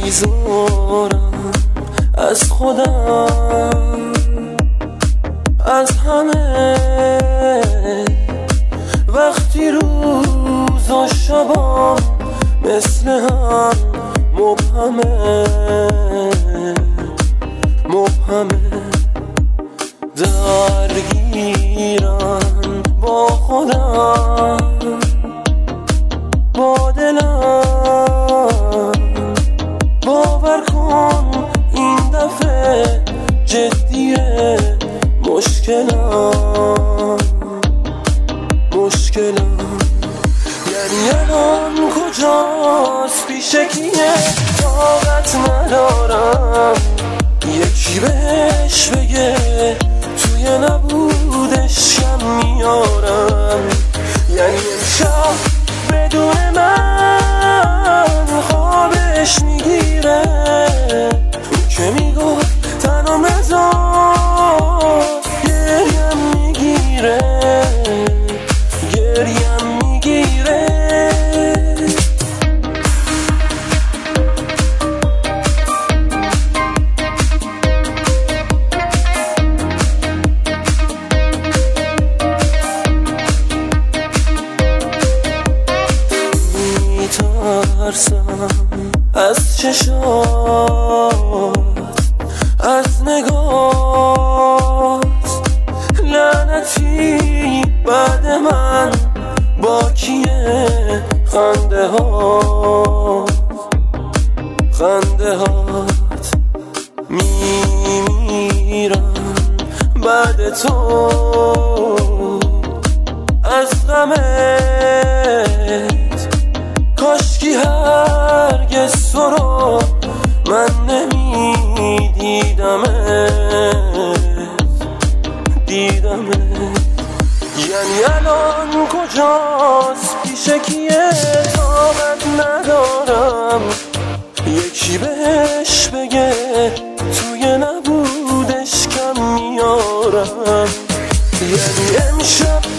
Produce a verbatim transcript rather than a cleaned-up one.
بیزارم از خودم، از همه. وقتی روز و شبام مثل هم مبهمه مبهمه درگیرم با خودم، با دلم. باور کن این دفعه جدیه مشکلم مشکلم. یعنی الان کجاست، پیش کیه، طاقت ندارم یکی بهش بگه توی نبودش کم میارم. یعنی امشب بدون من خوابش میگیره، اون که میگفت تنها مزار گریم میگیره گریم میگیره. میترسم از چشات، از نگات، لعنتی بعد من با کیه خنده ها خنده هات. میمیرم بعد تو از غمت، کاشکی هرگز تو رو من نمیدیدمت دیدمت. یعنی الان کجاست، پیش کیه، طاقت ندارم یکی بهش بگه توی نبودش کم میارم. یعنی امشب